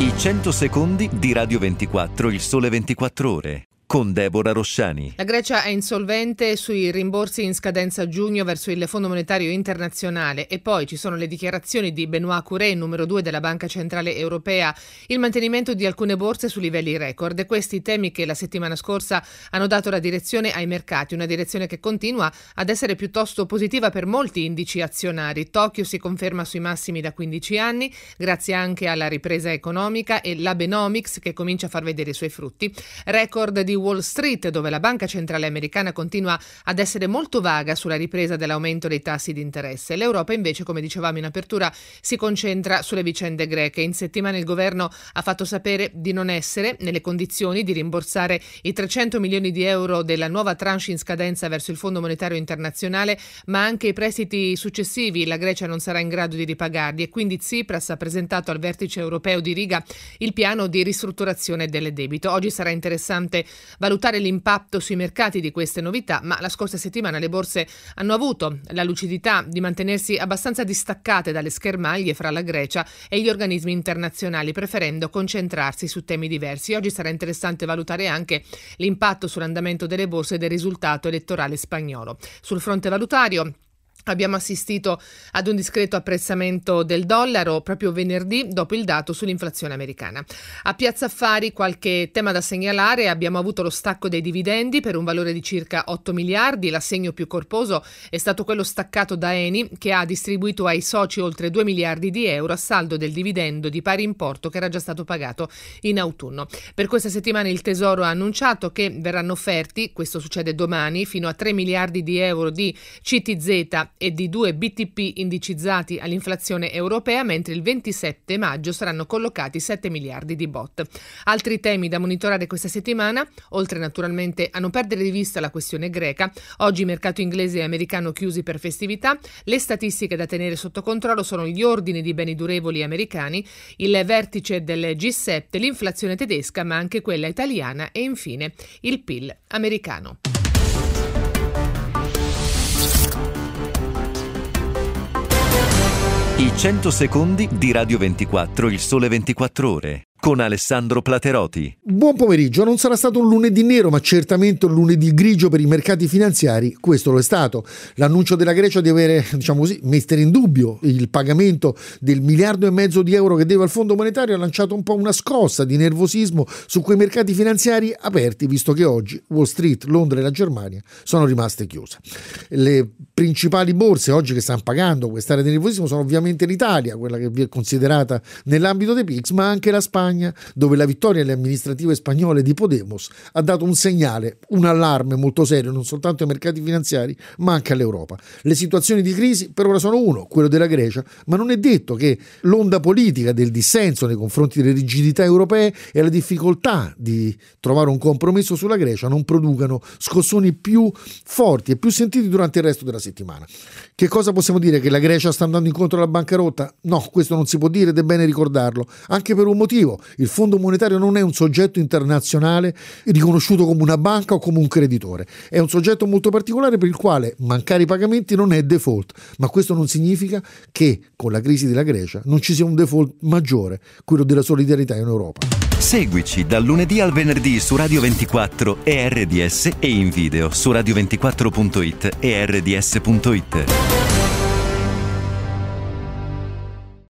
I 100 secondi di Radio 24, il sole 24 ore. Con Deborah Rosciani. La Grecia è insolvente sui rimborsi in scadenza a giugno verso il Fondo Monetario Internazionale e poi ci sono le dichiarazioni di Benoît Cœuré, numero 2 della Banca Centrale Europea, il mantenimento di alcune borse su livelli record e questi temi che la settimana scorsa hanno dato la direzione ai mercati, una direzione che continua ad essere piuttosto positiva per molti indici azionari. Tokyo si conferma sui massimi da 15 anni, grazie anche alla ripresa economica e l'Abenomics che comincia a far vedere i suoi frutti. Record di Wall Street, dove la Banca Centrale Americana continua ad essere molto vaga sulla ripresa dell'aumento dei tassi di interesse. L'Europa invece, come dicevamo in apertura, si concentra sulle vicende greche. In settimana il governo ha fatto sapere di non essere nelle condizioni di rimborsare i 300 milioni di euro della nuova tranche in scadenza verso il Fondo Monetario Internazionale, ma anche i prestiti successivi la Grecia non sarà in grado di ripagarli e quindi Tsipras ha presentato al vertice europeo di Riga il piano di ristrutturazione del debito. Oggi sarà interessante valutare l'impatto sui mercati di queste novità, ma la scorsa settimana le borse hanno avuto la lucidità di mantenersi abbastanza distaccate dalle schermaglie fra la Grecia e gli organismi internazionali, preferendo concentrarsi su temi diversi. Oggi sarà interessante valutare anche l'impatto sull'andamento delle borse del risultato elettorale spagnolo. Sul fronte valutario abbiamo assistito ad un discreto apprezzamento del dollaro proprio venerdì dopo il dato sull'inflazione americana. A Piazza Affari qualche tema da segnalare: abbiamo avuto lo stacco dei dividendi per un valore di circa 8 miliardi, l'assegno più corposo è stato quello staccato da Eni che ha distribuito ai soci oltre 2 miliardi di euro a saldo del dividendo di pari importo che era già stato pagato in autunno. Per questa settimana il Tesoro ha annunciato che verranno offerti, questo succede domani, fino a 3 miliardi di euro di CTZ e di 2 BTP indicizzati all'inflazione europea, mentre il 27 maggio saranno collocati 7 miliardi di BOT. Altri temi da monitorare questa settimana, oltre naturalmente a non perdere di vista la questione greca: oggi mercato inglese e americano chiusi per festività, le statistiche da tenere sotto controllo sono gli ordini di beni durevoli americani, il vertice del G7, l'inflazione tedesca ma anche quella italiana e infine il PIL americano. I 100 secondi di Radio 24, il sole 24 ore. Con Alessandro Plateroti. Buon pomeriggio. Non sarà stato un lunedì nero, ma certamente un lunedì grigio per i mercati finanziari. Questo lo è stato. L'annuncio della Grecia di avere, mettere in dubbio il pagamento del 1,5 miliardi di euro che deve al Fondo Monetario ha lanciato un po' una scossa di nervosismo su quei mercati finanziari aperti, visto che oggi Wall Street, Londra e la Germania sono rimaste chiuse. Le principali borse oggi che stanno pagando quest'area di nervosismo sono ovviamente l'Italia, quella che è considerata nell'ambito dei PIX, ma anche la Spagna, dove la vittoria alle amministrative spagnole di Podemos ha dato un segnale, un allarme molto serio non soltanto ai mercati finanziari ma anche all'Europa. Le situazioni di crisi per ora sono uno, quello della Grecia, ma non è detto che l'onda politica del dissenso nei confronti delle rigidità europee e la difficoltà di trovare un compromesso sulla Grecia non producano scossoni più forti e più sentiti durante il resto della settimana. Che cosa possiamo dire? Che la Grecia sta andando incontro alla bancarotta? No, questo non si può dire ed è bene ricordarlo, anche per un motivo: il Fondo Monetario non è un soggetto internazionale riconosciuto come una banca o come un creditore, è un soggetto molto particolare per il quale mancare i pagamenti non è default, ma questo non significa che con la crisi della Grecia non ci sia un default maggiore, quello della solidarietà in Europa. Seguici dal lunedì al venerdì su Radio 24 e RDS e in video su radio24.it e rds.it.